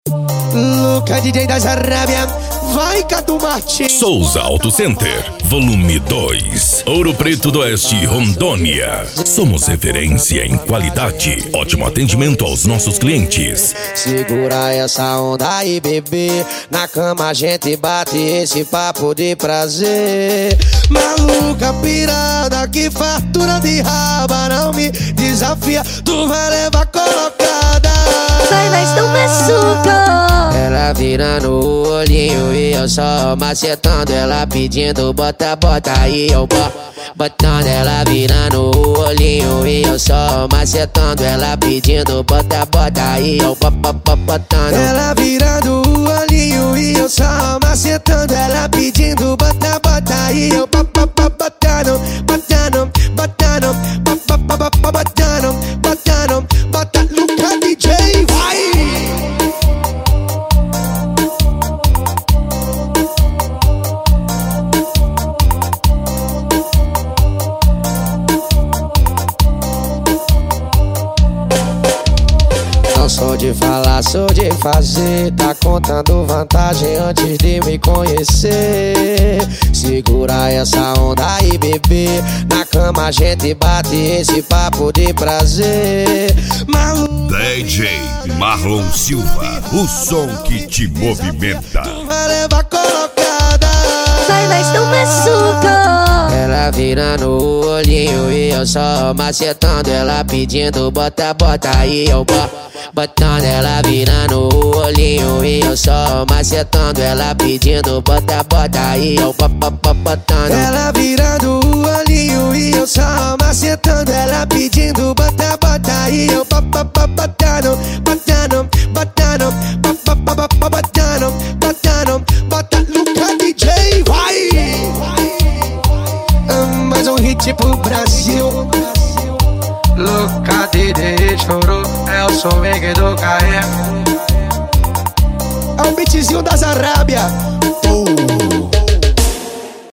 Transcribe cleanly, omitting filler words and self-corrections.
Luca, DJ das Arábia, vai Cadu Martins. Souza Auto Center, volume 2, Ouro Preto do Oeste, Rondônia. Somos referência em qualidade, ótimo atendimento aos nossos clientes. Segura essa onda aí, bebê, na cama a gente bate esse papo de prazer. Maluca pirada, que fartura de raba, não me desafia, tu vai levar colocada. Vai, mas não machuca. Ela virando o olhinho e eu só macetando. Ela pedindo bota, bota aí eu botando. Ela virando o olhinho e eu só macetando. Ela pedindo bota, bota aí eu botando. Ela virando o olhinho e eu só macetando. Ela pedindo bota, bota aí eu botando. Botando, botando, botando, botando, bota Luca DJ, vai! Não sou de falar, sou de fazer. Tá contando vantagem antes de me conhecer. Segura essa onda aí, bebê, na cama a gente bate esse papo de prazer. DJ Marlon Silva, o som que te movimenta. Vai levar colocada. Vai, mas não machuca. Ela virando o olhinho e eu só macetando. Ela pedindo bota, bota aí eu botando. Ela virando o olhinho e eu só macetando. Ela pedindo bota, bota aí eu botando. Ela virando o olhinho e eu só macetando. Ela pedindo bota, bota aí eu botando. Botando, botando, botando, botando, bota Luca DJ, vai! Mais um hit pro Brasil. Luca DJ chorou, é o som do carré. É o beatzinho das Arábia.